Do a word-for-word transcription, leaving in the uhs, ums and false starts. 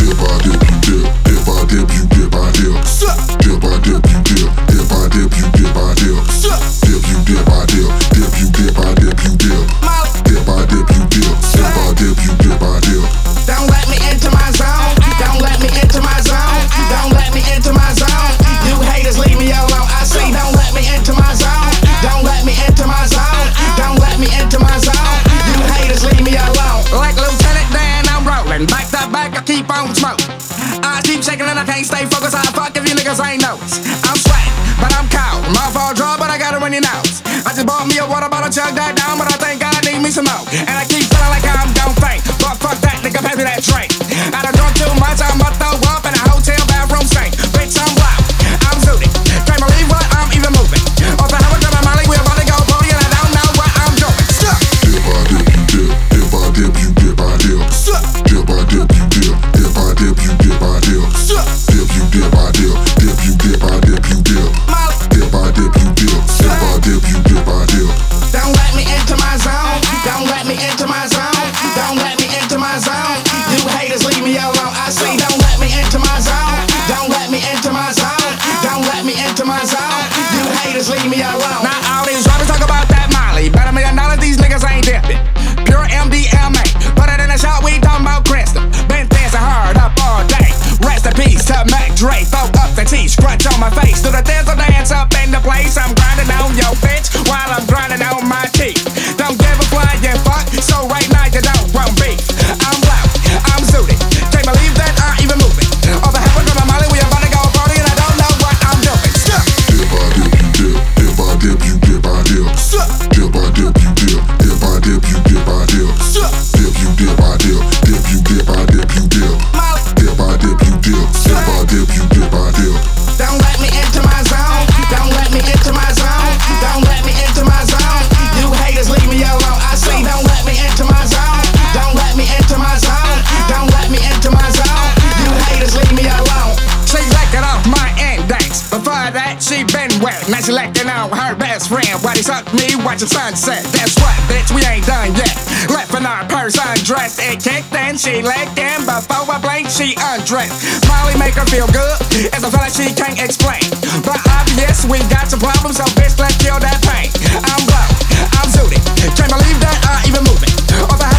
Dip, I dip, you dip. Dip, I dip, you dip, I dip. Dip, I dip, you dip. Dip, I dip, you dip, I dip. Dip, you dip, I dip. Dip, you dip, I dip, you dip. Dip, I dip, you dip. Dip, I dip, you dip, I dip. Don't let me into my zone. Don't let me into my zone. Don't let me into my zone. You haters, leave me alone. I say, don't let me into my zone. Don't let me into my zone. Don't let me into my zone. You haters, leave me alone. Like Lieutenant Dan, I'm rolling. Back to back, I keep on smoking. I keep shaking and I can't stay focused. I fuck if you niggas ain't noticed. I'm sweating, but I'm cold. Mouth all dry, but I got it when you nose. I just bought me a water bottle, chug that down, but I think I need me some more. And I keep feeling like I'm gon' faint. But fuck that, nigga, pass me that drink. I done drunk too much, I'm about to throw up in a hotel bathroom sink. Bitch, I'm loud, I'm zooted. Can't believe what I'm even moving. Off the highway, grab my Molly, we're about to go party, and I don't know what I'm doing. Stop. Dip, I dip, you dip. Dip, I dip, you dip, I dip. Dip, I dip, you dip. Dip, I dip, you dip, I dip. Dip, you dip, I dip. Dip, you dip, I dip, you dip. Dip, I dip, you dip. Dip, I dip, you dip, I dip. Don't let me into my zone. Don't let me into my zone. Don't let me into my zone. You haters, leave me alone. I say, don't let me into my zone. Don't let me into my zone. Don't let me into my zone. You haters, leave me alone. Now all these rappers talk about that Molly, but a million dollars these niggas ain't dipping. Pure M D M A. Put it in the shot, we talking about Crystal. Been dancing hard up all day. Rest in peace to Mac Dre. Throw up the T, scratch on my face. Do the dazzle dance up in the place. I'm grinding on your bitch while I'm grinding on my teeth. Don't give a flying fuck, so right now you don't want beef. I'm loud, I'm zooted. Can't believe that I'm even moving. Off the heaven of my Molly, we about to go party and I don't know what I'm doing. Stop. Dip, I dip, you dip. Dip, I dip, you dip, I dip. Dip, I dip, you dip. Dip, I dip, you dip, I dip. Dip, you dip, I dip. Dip, you dip, I dip, you dip. Dip, I dip, you dip. Dip, I dip, you dip, I dip. Don't let me into my zone. Don't let me into my zone. Don't let me into my zone. You haters, leave me alone. I say, don't let me into my zone. Don't let me into my zone. Don't let me into my zone. You haters, leave me alone. She licking off my index. Before that, she been wet. Now she licking on her best friend while he sucked me watching sunset. That's what, bitch, we ain't done yet. Left in our purse undressed. It kicked in, she licked in. Before I blinked, she undressed. Molly make her feel good. It's a fella she can't explain. But obvious, we got some problems, so bitch, let's kill that pain. I'm low, I'm zooted. Can't believe that I'm even moving. Off the